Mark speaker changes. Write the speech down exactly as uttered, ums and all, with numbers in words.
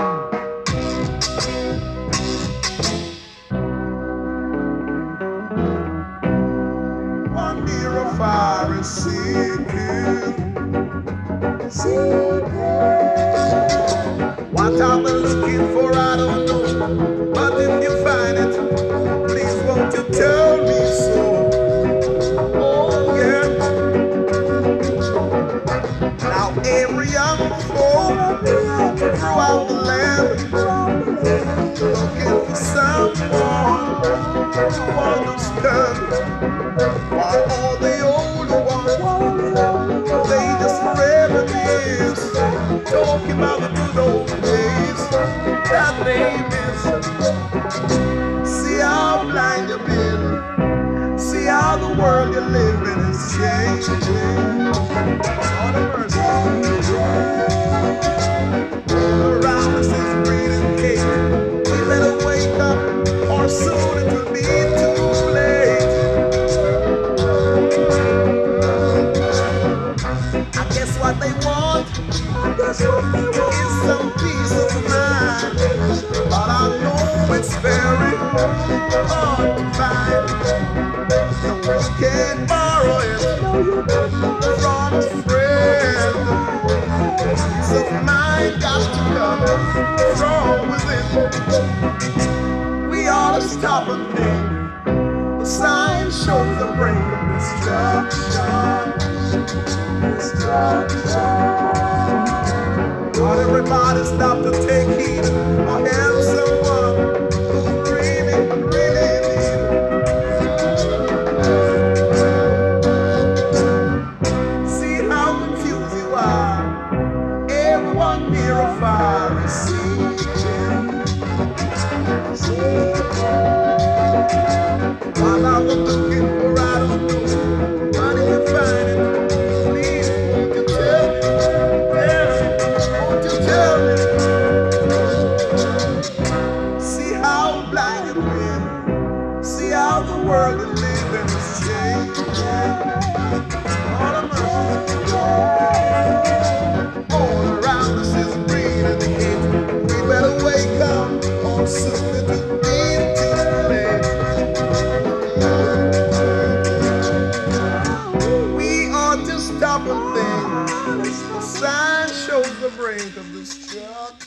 Speaker 1: One near a fire is seeking, seeking. What are we looking for? I don't know. But if you find it, please won't you tell me so? Oh yeah. Now every young folk throughout the land looking for someone to understand. While all the older ones, they just reminisce, talking about the good old days that they miss. See how blind you've been, see how the world you live in is changing. Lord of mercy. All around us is breathing cake. We better wake up, or soon it will be too late. I guess what they want, I guess what they want is some peace of mind. But I know it's very hard to find. No, you can't borrow it from a friend. Peace of mind got to come from within. We ought to stop and think. The sign shows the brink of destruction. Not everybody stop to take heed or help someone who's really, really need. See how confused you are. Everyone near a fire is seeking. While I was looking for I don't know, but if you find it, please won't you tell me? Yeah, won't you tell me? See how blind you've been, see how the world you live in is changing. All of us, all around us is breathing the heat. We better wake up, or soon it will be too late. We ought to stop and think. The sign shows the brink of destruction.